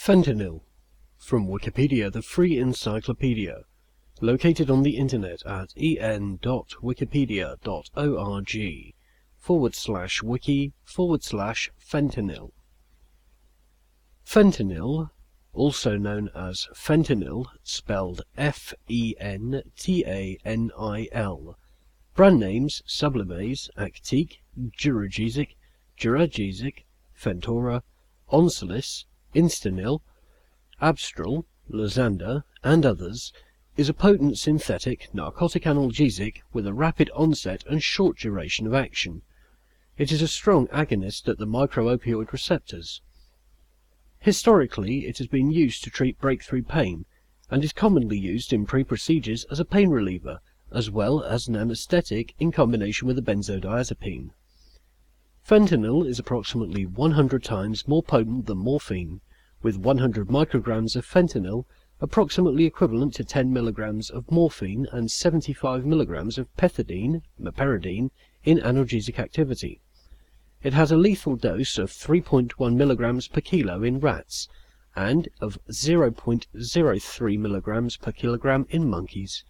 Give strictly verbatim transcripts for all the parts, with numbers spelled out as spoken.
Fentanyl, from Wikipedia, the free encyclopedia, located on the internet at en.wikipedia.org forward slash wiki forward slash fentanyl. Fentanyl, also known as fentanyl, spelled F E N T A N I L. Brand names: Sublimaze, Actique, Duragesic, Duragesic, Fentora, Onsilis, Instanil, Abstral, Lozanda, and others, is a potent synthetic narcotic analgesic with a rapid onset and short duration of action. It is a strong agonist at the micro-opioid receptors. Historically, it has been used to treat breakthrough pain, and is commonly used in pre-procedures as a pain reliever, as well as an anesthetic in combination with a benzodiazepine. Fentanyl is approximately one hundred times more potent than morphine, with one hundred micrograms of fentanyl approximately equivalent to ten milligrams of morphine and seventy-five milligrams of pethidine, meperidine, in analgesic activity. It has a lethal dose of three point one milligrams per kilo in rats, and of zero point zero three milligrams per kilogram in monkeys.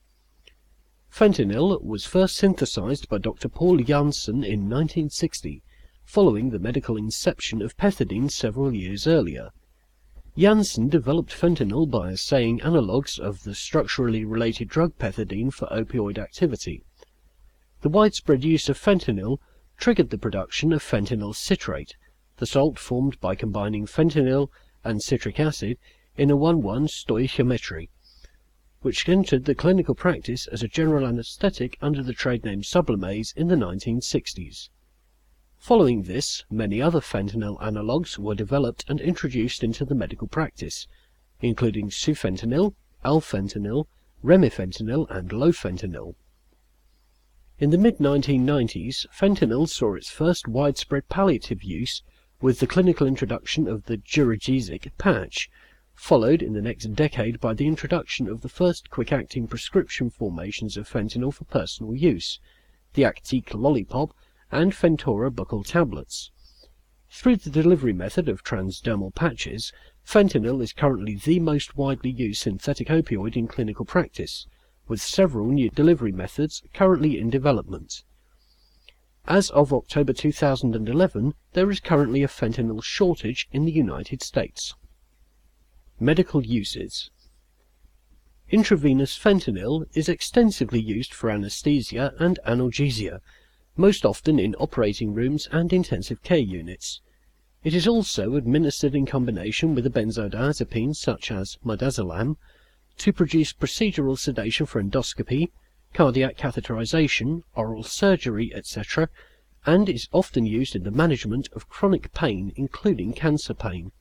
Fentanyl was first synthesized by Doctor Paul Janssen in nineteen sixty, following the medical inception of pethidine several years earlier. Janssen developed fentanyl by assaying analogues of the structurally related drug pethidine for opioid activity. The widespread use of fentanyl triggered the production of fentanyl citrate, the salt formed by combining fentanyl and citric acid in a one one stoichiometry, which entered the clinical practice as a general anesthetic under the trade name Sublimaze in the nineteen sixties. Following this, many other fentanyl analogues were developed and introduced into the medical practice, including sufentanil, alfentanil, remifentanil, and lofentanil. In the mid nineteen nineties, fentanyl saw its first widespread palliative use with the clinical introduction of the Duragesic patch, followed in the next decade by the introduction of the first quick-acting prescription formations of fentanyl for personal use, the Actique lollipop and Fentora buccal tablets. Through the delivery method of transdermal patches, fentanyl is currently the most widely used synthetic opioid in clinical practice, with several new delivery methods currently in development. As of October two thousand eleven, there is currently a fentanyl shortage in the United States. Medical uses. Intravenous fentanyl is extensively used for anesthesia and analgesia, most often in operating rooms and intensive care units. It is also administered in combination with a benzodiazepine such as midazolam to produce procedural sedation for endoscopy, cardiac catheterization, oral surgery, et cetera, and is often used in the management of chronic pain, including cancer pain.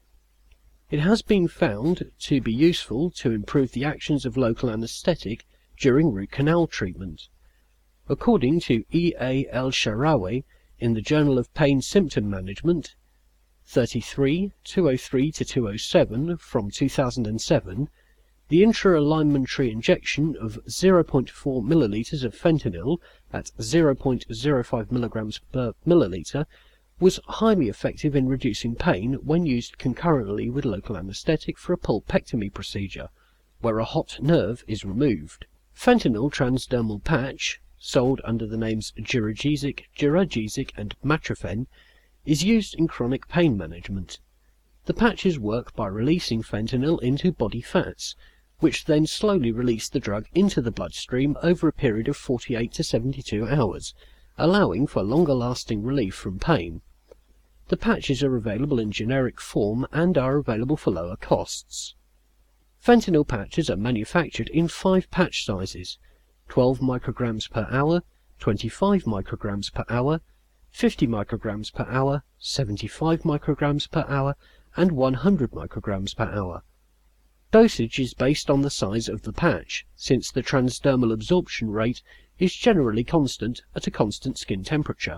It has been found to be useful to improve the actions of local anesthetic during root canal treatment. According to E. A. El-Sharawi in the Journal of Pain Symptom Management, thirty-three, two oh three to two oh seven from two thousand seven, the intra-alignmentary injection of zero point four milliliters of fentanyl at zero point zero five milligrams per milliliter was highly effective in reducing pain when used concurrently with local anesthetic for a pulpectomy procedure, where a hot nerve is removed. Fentanyl transdermal patch, sold under the names Duragesic, Duragesic, and Matrofen, is used in chronic pain management. The patches work by releasing fentanyl into body fats, which then slowly release the drug into the bloodstream over a period of forty-eight to seventy-two hours, allowing for longer-lasting relief from pain. The patches are available in generic form and are available for lower costs. Fentanyl patches are manufactured in five patch sizes: twelve micrograms per hour, twenty-five micrograms per hour, fifty micrograms per hour, seventy-five micrograms per hour, and one hundred micrograms per hour. Dosage is based on the size of the patch, since the transdermal absorption rate is generally constant at a constant skin temperature.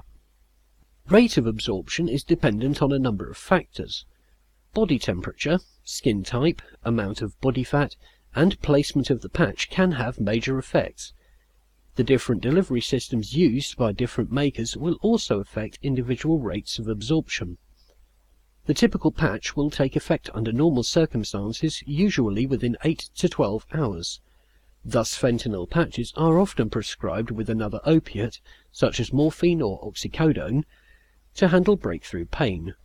Rate of absorption is dependent on a number of factors. Body temperature, skin type, amount of body fat, and placement of the patch can have major effects. The different delivery systems used by different makers will also affect individual rates of absorption. The typical patch will take effect under normal circumstances, usually within eight to twelve hours. Thus fentanyl patches are often prescribed with another opiate, such as morphine or oxycodone, to handle breakthrough pain.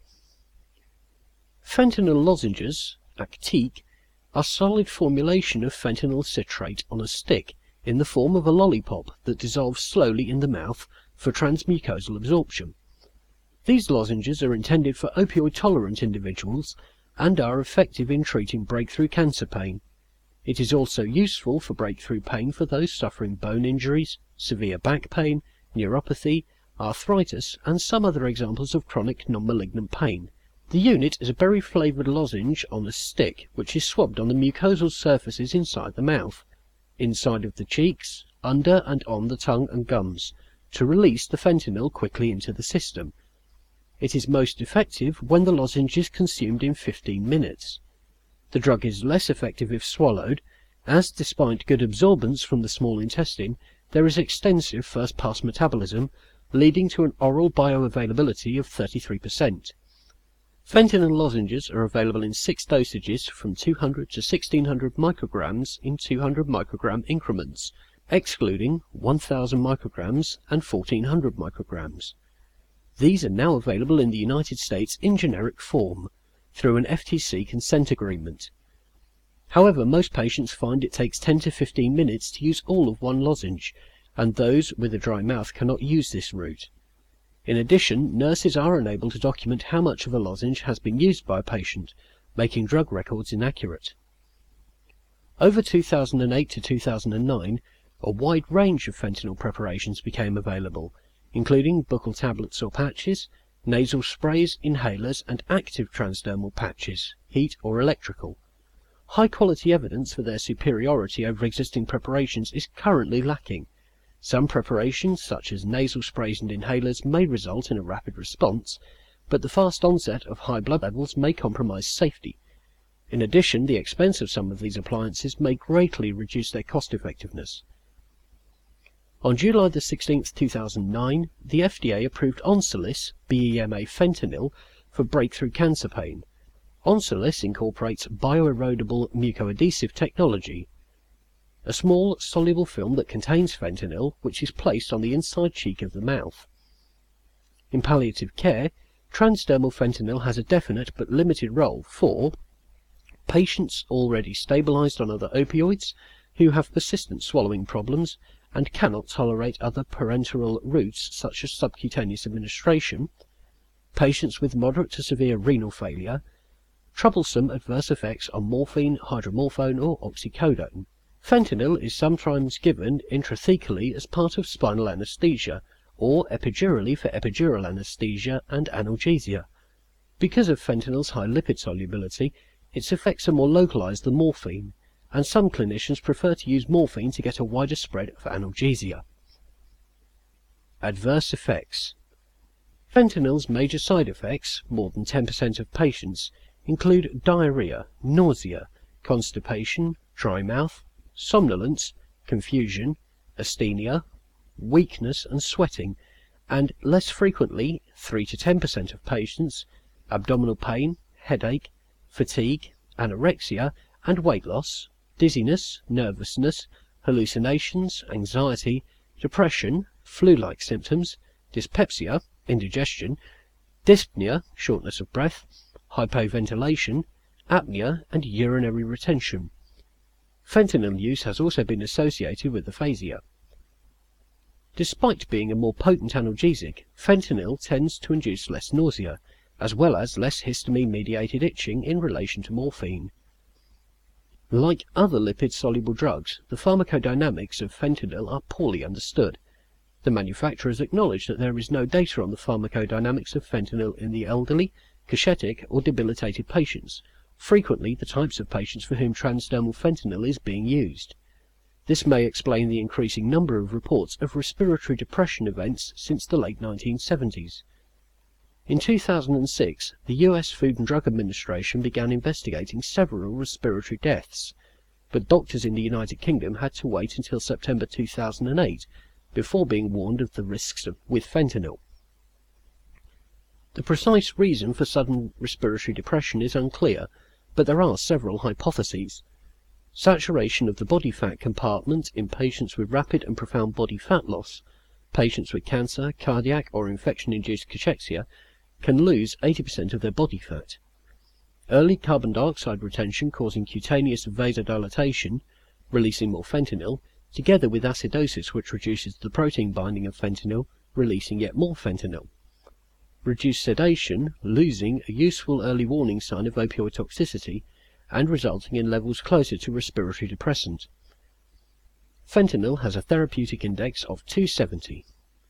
Fentanyl lozenges, Actique, are solid formulation of fentanyl citrate on a stick in the form of a lollipop that dissolves slowly in the mouth for transmucosal absorption. These lozenges are intended for opioid-tolerant individuals and are effective in treating breakthrough cancer pain. It is also useful for breakthrough pain for those suffering bone injuries, severe back pain, neuropathy, arthritis, and some other examples of chronic non-malignant pain. The unit is a berry-flavoured lozenge on a stick, which is swabbed on the mucosal surfaces inside the mouth, inside of the cheeks, under and on the tongue and gums, to release the fentanyl quickly into the system. It is most effective when the lozenge is consumed in fifteen minutes. The drug is less effective if swallowed, as despite good absorbance from the small intestine, there is extensive first-pass metabolism, leading to an oral bioavailability of thirty-three percent. Fentanyl lozenges are available in six dosages from two hundred to sixteen hundred micrograms in two hundred microgram increments, excluding one thousand micrograms and fourteen hundred micrograms. These are now available in the United States in generic form, through an F T C consent agreement. However, most patients find it takes ten to fifteen minutes to use all of one lozenge, and those with a dry mouth cannot use this route. In addition, nurses are unable to document how much of a lozenge has been used by a patient, making drug records inaccurate. Over two thousand eight to two thousand nine, a wide range of fentanyl preparations became available, including buccal tablets or patches, nasal sprays, inhalers, and active transdermal patches, heat or electrical. High-quality evidence for their superiority over existing preparations is currently lacking. Some preparations, such as nasal sprays and inhalers, may result in a rapid response, but the fast onset of high blood levels may compromise safety. In addition, the expense of some of these appliances may greatly reduce their cost-effectiveness. On July the sixteenth, two thousand nine, the F D A approved Onsilis B E M A fentanyl for breakthrough cancer pain. Onsilis incorporates bioerodible mucoadhesive technology, a small soluble film that contains fentanyl, which is placed on the inside cheek of the mouth. In palliative care, transdermal fentanyl has a definite but limited role for patients already stabilized on other opioids who have persistent swallowing problems and cannot tolerate other parenteral routes such as subcutaneous administration, patients with moderate to severe renal failure, troublesome adverse effects on morphine, hydromorphone or oxycodone. Fentanyl is sometimes given intrathecally as part of spinal anesthesia, or epidurally for epidural anesthesia and analgesia. Because of fentanyl's high lipid solubility, its effects are more localized than morphine, and some clinicians prefer to use morphine to get a wider spread of analgesia. Adverse effects. Fentanyl's major side effects, more than ten percent of patients, include diarrhea, nausea, constipation, dry mouth, somnolence, confusion, asthenia, weakness and sweating, and less frequently, three to ten percent of patients, abdominal pain, headache, fatigue, anorexia, and weight loss, dizziness, nervousness, hallucinations, anxiety, depression, flu-like symptoms, dyspepsia, indigestion, dyspnea, shortness of breath, hypoventilation, apnea, and urinary retention. Fentanyl use has also been associated with aphasia. Despite being a more potent analgesic, fentanyl tends to induce less nausea, as well as less histamine-mediated itching in relation to morphine. Like other lipid-soluble drugs, the pharmacodynamics of fentanyl are poorly understood. The manufacturers acknowledge that there is no data on the pharmacodynamics of fentanyl in the elderly, cachectic, or debilitated patients, frequently the types of patients for whom transdermal fentanyl is being used. This may explain the increasing number of reports of respiratory depression events since the late nineteen seventies. In two thousand six, the U S Food and Drug Administration began investigating several respiratory deaths, but doctors in the United Kingdom had to wait until September two thousand eight before being warned of the risks of, with fentanyl. The precise reason for sudden respiratory depression is unclear, but there are several hypotheses. Saturation of the body fat compartment in patients with rapid and profound body fat loss, patients with cancer, cardiac or infection-induced cachexia, can lose eighty percent of their body fat. Early carbon dioxide retention causing cutaneous vasodilatation, releasing more fentanyl, together with acidosis which reduces the protein binding of fentanyl, releasing yet more fentanyl. Reduced sedation, losing a useful early warning sign of opioid toxicity, and resulting in levels closer to respiratory depressant. Fentanyl has a therapeutic index of two seventy.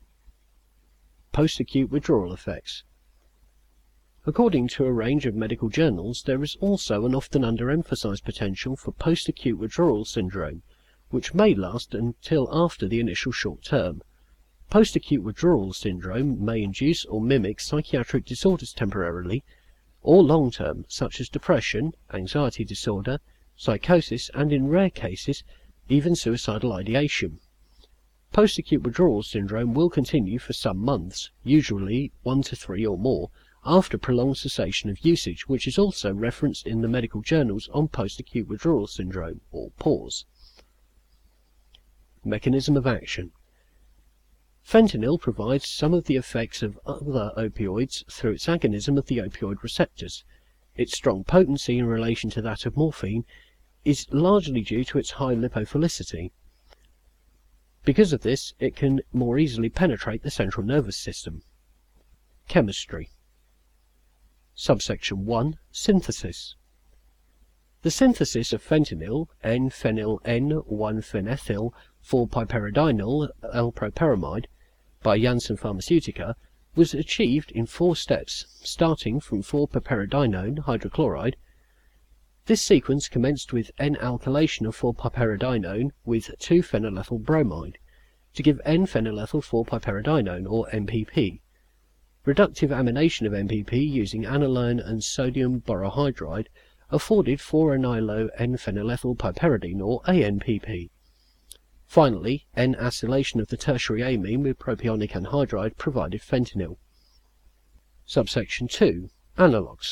Post-acute withdrawal effects. According to a range of medical journals, there is also an often underemphasized potential for post-acute withdrawal syndrome, which may last until after the initial short term. Post-acute withdrawal syndrome may induce or mimic psychiatric disorders temporarily, or long-term, such as depression, anxiety disorder, psychosis, and in rare cases, even suicidal ideation. Post-acute withdrawal syndrome will continue for some months, usually one to three or more, after prolonged cessation of usage, which is also referenced in the medical journals on post-acute withdrawal syndrome, or PAWS. Mechanism of action. Fentanyl provides some of the effects of other opioids through its agonism of the opioid receptors. Its strong potency in relation to that of morphine is largely due to its high lipophilicity. Because of this, it can more easily penetrate the central nervous system. Chemistry. Subsection one. Synthesis. The synthesis of fentanyl, N-phenyl N one phenethyl four piperidinal L-propyramide, by Janssen Pharmaceutica, was achieved in four steps, starting from four piperidinone hydrochloride. This sequence commenced with N-alkylation of four piperidinone with two phenylethyl bromide, to give N-phenylethyl four piperidinone, or M P P. Reductive amination of M P P using aniline and sodium borohydride afforded four anylo N-phenylethyl piperidine, or A N P P. Finally, N-acylation of the tertiary amine with propionic anhydride provided fentanyl. Subsection two. Analogues.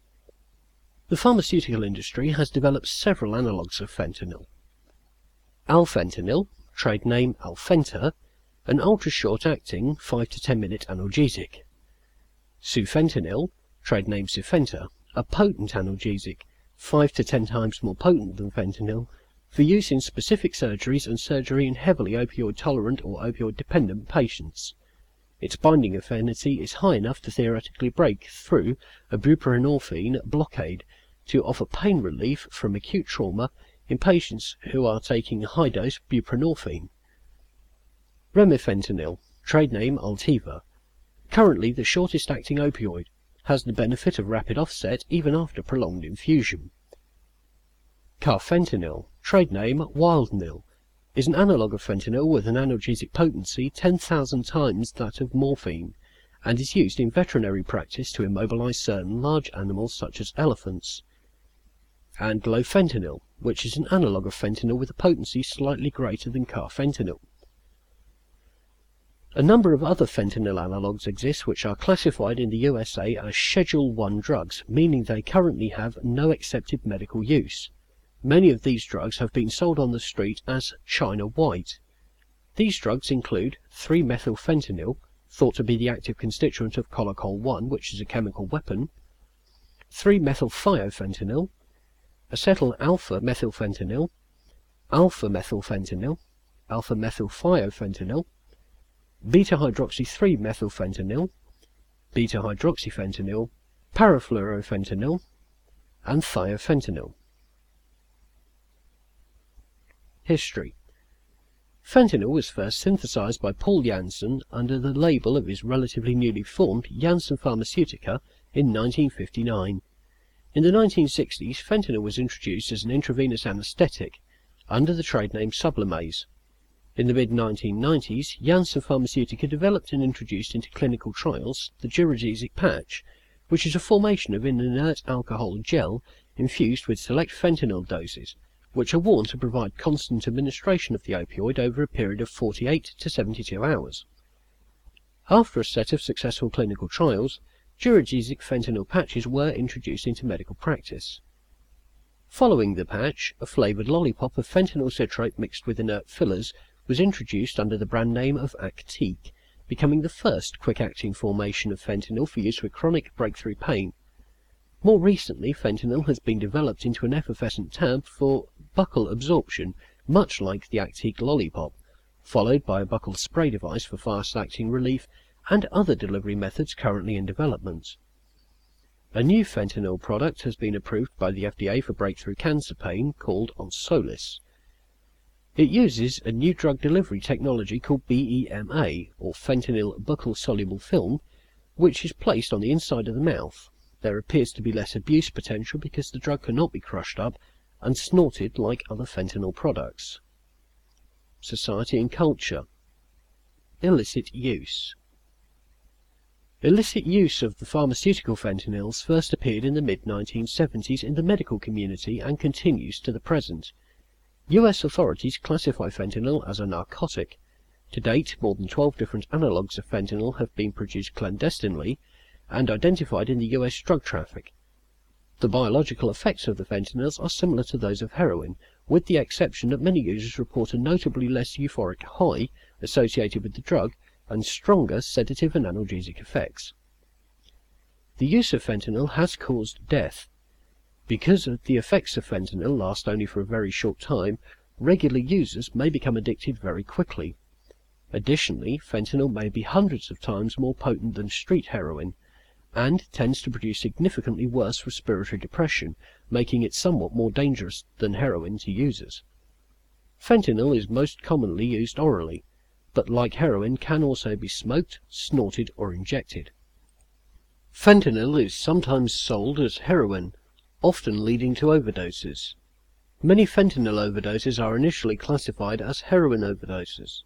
The pharmaceutical industry has developed several analogues of fentanyl. Alfentanil, trade name Alfenta, an ultra-short-acting five to ten minute analgesic. Sufentanil, trade name Sufenta, a potent analgesic, five to ten times more potent than fentanyl, for use in specific surgeries and surgery in heavily opioid-tolerant or opioid-dependent patients. Its binding affinity is high enough to theoretically break through a buprenorphine blockade to offer pain relief from acute trauma in patients who are taking high-dose buprenorphine. Remifentanil, trade name Altiva, currently the shortest-acting opioid, has the benefit of rapid offset even after prolonged infusion. Carfentanil, trade name Wildnil, is an analogue of fentanyl with an analgesic potency ten thousand times that of morphine, and is used in veterinary practice to immobilize certain large animals such as elephants. And glofentanil, which is an analogue of fentanyl with a potency slightly greater than carfentanil. A number of other fentanyl analogues exist which are classified in the U S A as Schedule one drugs, meaning they currently have no accepted medical use. Many of these drugs have been sold on the street as China White. These drugs include three methyl fentanyl, thought to be the active constituent of Colocol one, which is a chemical weapon, three methyl thiofentanil, acetyl alpha methylfentanyl, alpha methylfentanyl, alpha methyl thiofentanil, beta hydroxy three methylfentanyl, beta hydroxyfentanyl, parafluorofentanyl, and thiofentanil. History. Fentanyl was first synthesized by Paul Janssen under the label of his relatively newly formed Janssen Pharmaceutica in nineteen fifty-nine. In the nineteen sixties, fentanyl was introduced as an intravenous anesthetic under the trade name Sublimase. In the mid nineteen nineties, Janssen Pharmaceutica developed and introduced into clinical trials the Duragesic patch, which is a formation of an inert alcohol gel infused with select fentanyl doses, which are worn to provide constant administration of the opioid over a period of forty-eight to seventy-two hours. After a set of successful clinical trials, Duragesic fentanyl patches were introduced into medical practice. Following the patch, a flavoured lollipop of fentanyl citrate mixed with inert fillers was introduced under the brand name of Actique, becoming the first quick-acting formation of fentanyl for use with chronic breakthrough pain. More recently, fentanyl has been developed into an effervescent tab for buccal absorption, much like the Actique lollipop, followed by a buccal spray device for fast-acting relief, and other delivery methods currently in development. A new fentanyl product has been approved by the F D A for breakthrough cancer pain called Onsolis. It uses a new drug delivery technology called B E M A, or fentanyl buccal soluble film, which is placed on the inside of the mouth. There appears to be less abuse potential because the drug cannot be crushed up and snorted like other fentanyl products. Society and culture. Illicit use. Illicit use of the pharmaceutical fentanyls first appeared in the mid nineteen seventies in the medical community and continues to the present. U S authorities classify fentanyl as a narcotic. To date, more than twelve different analogues of fentanyl have been produced clandestinely and identified in the U S drug traffic. The biological effects of the fentanyls are similar to those of heroin, with the exception that many users report a notably less euphoric high associated with the drug and stronger sedative and analgesic effects. The use of fentanyl has caused death. Because the effects of fentanyl last only for a very short time, regular users may become addicted very quickly. Additionally, fentanyl may be hundreds of times more potent than street heroin, and tends to produce significantly worse respiratory depression, making it somewhat more dangerous than heroin to users. Fentanyl is most commonly used orally, but like heroin can also be smoked, snorted or injected. Fentanyl is sometimes sold as heroin, often leading to overdoses. Many fentanyl overdoses are initially classified as heroin overdoses.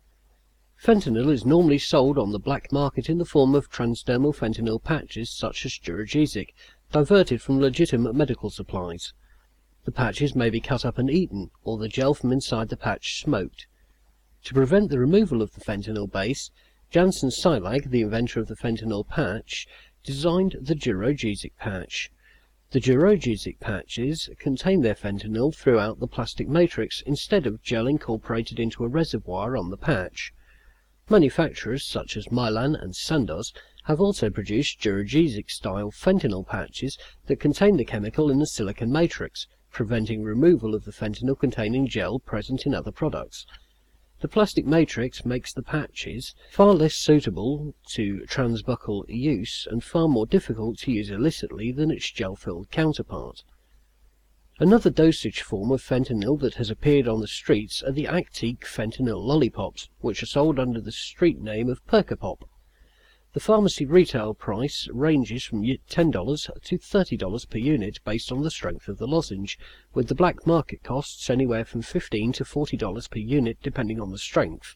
Fentanyl is normally sold on the black market in the form of transdermal fentanyl patches such as Duragesic, diverted from legitimate medical supplies. The patches may be cut up and eaten, or the gel from inside the patch smoked. To prevent the removal of the fentanyl base, Janssen Silag, the inventor of the fentanyl patch, designed the Duragesic patch. The Duragesic patches contain their fentanyl throughout the plastic matrix instead of gel incorporated into a reservoir on the patch. Manufacturers such as Mylan and Sandoz have also produced Duragesic-style fentanyl patches that contain the chemical in the silicon matrix, preventing removal of the fentanyl-containing gel present in other products. The plastic matrix makes the patches far less suitable to transbuccal use and far more difficult to use illicitly than its gel-filled counterpart. Another dosage form of fentanyl that has appeared on the streets are the Actique fentanyl lollipops, which are sold under the street name of Percopop. The pharmacy retail price ranges from ten dollars to thirty dollars per unit based on the strength of the lozenge, with the black market costs anywhere from fifteen to forty dollars per unit depending on the strength.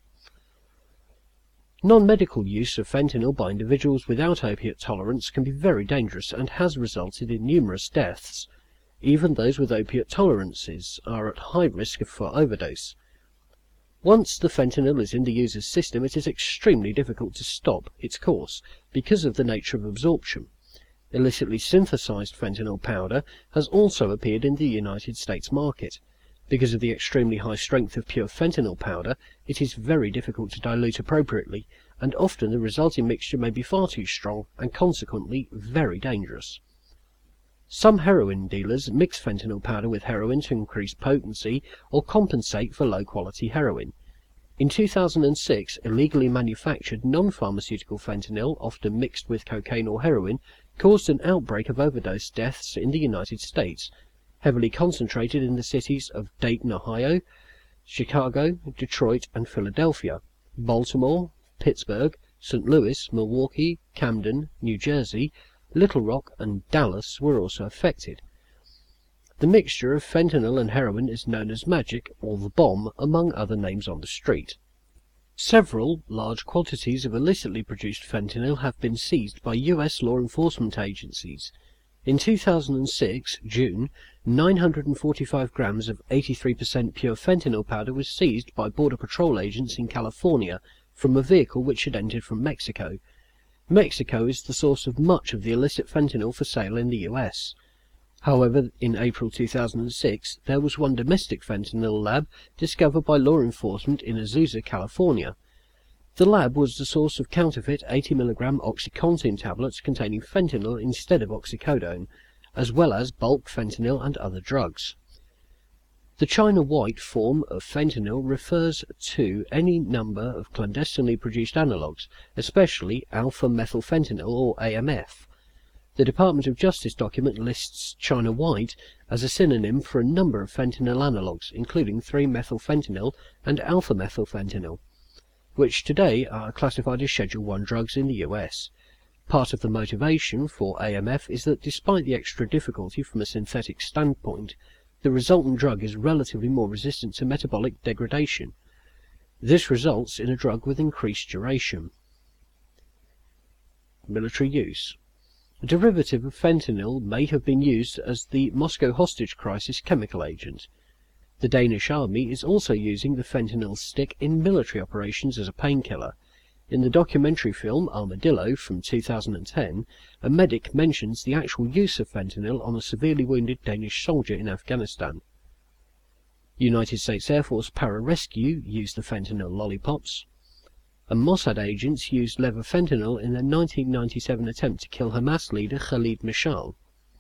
Non-medical use of fentanyl by individuals without opiate tolerance can be very dangerous and has resulted in numerous deaths. Even those with opiate tolerances are at high risk for overdose. Once the fentanyl is in the user's system, it is extremely difficult to stop its course because of the nature of absorption. Illicitly synthesized fentanyl powder has also appeared in the United States market. Because of the extremely high strength of pure fentanyl powder, it is very difficult to dilute appropriately, and often the resulting mixture may be far too strong and consequently very dangerous. Some heroin dealers mix fentanyl powder with heroin to increase potency or compensate for low-quality heroin. In two thousand six, illegally manufactured non-pharmaceutical fentanyl, often mixed with cocaine or heroin, caused an outbreak of overdose deaths in the United States, heavily concentrated in the cities of Dayton, Ohio, Chicago, Detroit, and Philadelphia. Baltimore, Pittsburgh, Saint Louis, Milwaukee, Camden, New Jersey, Little Rock, and Dallas were also affected. The mixture of fentanyl and heroin is known as Magic or the Bomb, among other names on the street. Several large quantities of illicitly produced fentanyl have been seized by U S law enforcement agencies. In two thousand six, June, nine hundred forty-five grams of eighty-three percent pure fentanyl powder was seized by Border Patrol agents in California from a vehicle which had entered from Mexico. Mexico is the source of much of the illicit fentanyl for sale in the U S. However, in April two thousand six, there was one domestic fentanyl lab discovered by law enforcement in Azusa, California. The lab was the source of counterfeit eighty milligram OxyContin tablets containing fentanyl instead of oxycodone, as well as bulk fentanyl and other drugs. The China White form of fentanyl refers to any number of clandestinely produced analogues, especially alpha-methylfentanyl or A M F. The Department of Justice document lists China White as a synonym for a number of fentanyl analogues, including three methylfentanyl and alpha-methylfentanyl, which today are classified as Schedule one drugs in the U S. Part of the motivation for A M F is that despite the extra difficulty from a synthetic standpoint, the resultant drug is relatively more resistant to metabolic degradation. This results in a drug with increased duration. Military use. A derivative of fentanyl may have been used as the Moscow hostage crisis chemical agent. The Danish army is also using the fentanyl stick in military operations as a painkiller. In the documentary film Armadillo from two thousand ten, a medic mentions the actual use of fentanyl on a severely wounded Danish soldier in Afghanistan. United States Air Force pararescue used the fentanyl lollipops, and Mossad agents used levofentanyl in their nineteen ninety-seven attempt to kill Hamas leader Khalid Mashal.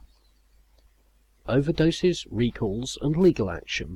Overdoses, recalls, and legal action.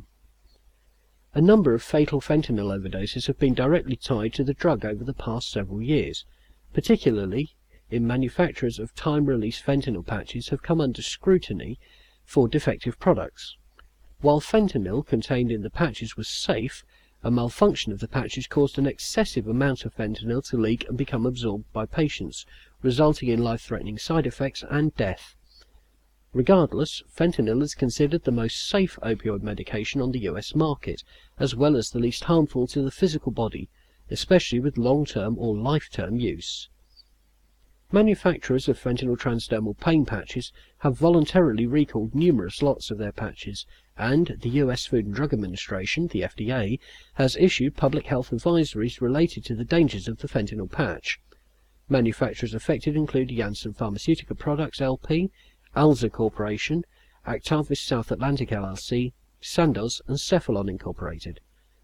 A number of fatal fentanyl overdoses have been directly tied to the drug over the past several years, particularly in manufacturers of time-release fentanyl patches have come under scrutiny for defective products. While fentanyl contained in the patches was safe, a malfunction of the patches caused an excessive amount of fentanyl to leak and become absorbed by patients, resulting in life-threatening side effects and death. Regardless, fentanyl is considered the most safe opioid medication on the U S market, as well as the least harmful to the physical body, especially with long-term or life-term use. Manufacturers of fentanyl transdermal pain patches have voluntarily recalled numerous lots of their patches, and the U S Food and Drug Administration, the F D A, has issued public health advisories related to the dangers of the fentanyl patch. Manufacturers affected include Janssen Pharmaceutical Products L P, Alza Corporation, Actavis South Atlantic L L C, Sandoz, and Cephalon Incorporated.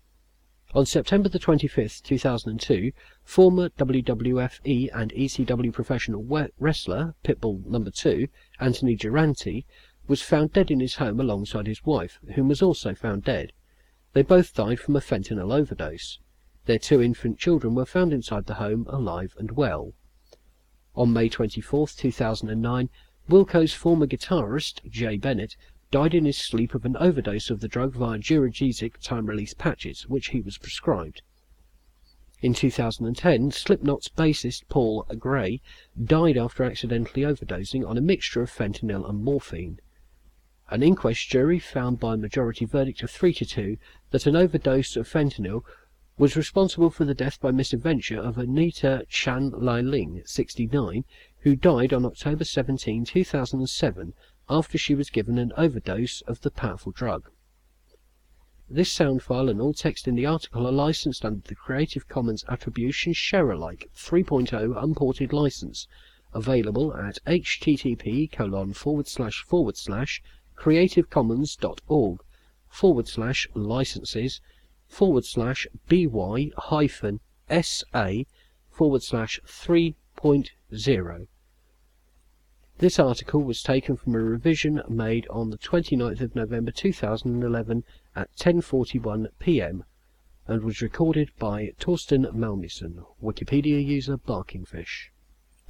On September the twenty-fifth, two thousand two, former W W F E and E C W professional wrestler, Pitbull number two, Anthony Duranti, was found dead in his home alongside his wife, whom was also found dead. They both died from a fentanyl overdose. Their two infant children were found inside the home, alive and well. On May twenty-fourth, two thousand nine, Wilco's former guitarist, Jay Bennett, died in his sleep of an overdose of the drug via Duragesic time-release patches, which he was prescribed. In two thousand ten, Slipknot's bassist Paul Gray died after accidentally overdosing on a mixture of fentanyl and morphine. An inquest jury found by a majority verdict of three to two that an overdose of fentanyl was responsible for the death by misadventure of Anita Chan Lai Ling, sixty-nine, who died on October seventeenth, two thousand seven, after she was given an overdose of the powerful drug. This sound file and all text in the article are licensed under the Creative Commons Attribution Share-alike three point oh unported license, available at http colon forward slash forward slash creativecommons.org forward slash licenses forward slash by hyphen sa forward slash 3.0. This article was taken from a revision made on the twenty-ninth of November two thousand eleven at ten forty-one p m and was recorded by Torsten Malmisen, Wikipedia user Barkingfish.